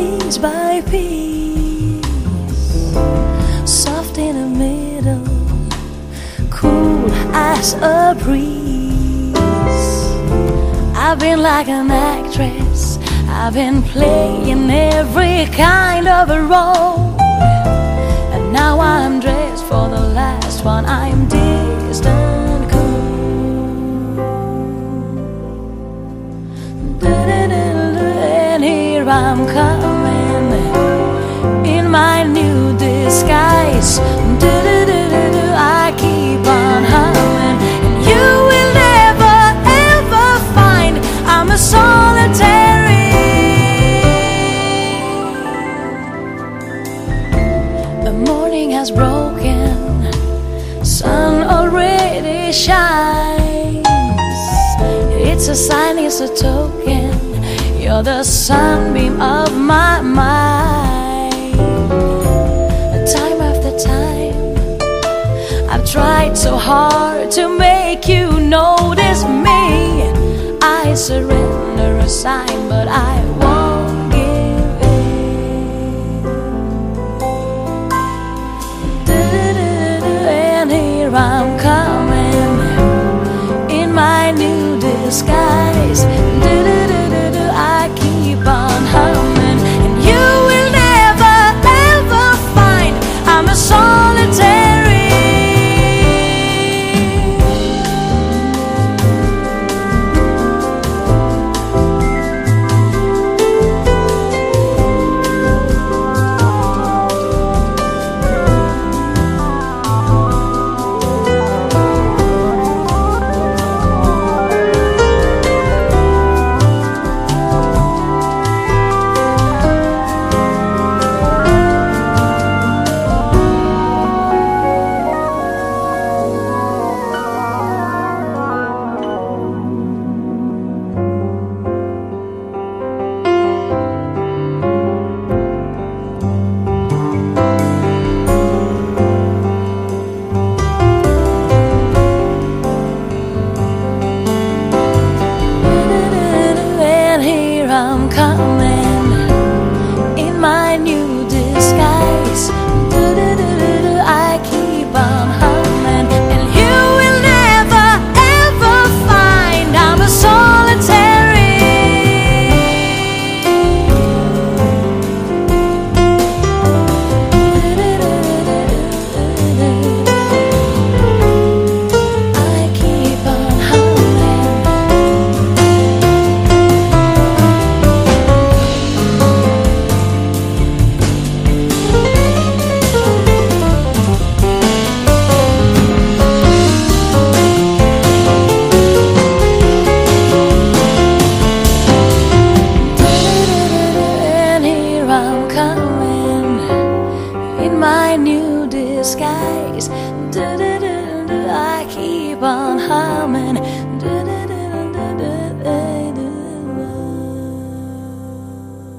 piece by piece, soft in the middle, cool as a breeze. I've been like an actress, I've been playing every kind of a role, and now I'm dressed for the last one. I'm distant cool, and here I'm coming in my new disguise. I keep on humming, and you will never ever find I'm a solitary. The morning has broken, sun already shines. It's a sign, it's a token, you're the sunbeam of my mind. Time after time, I've tried so hard to make you notice me. I surrender a sign, but I won't.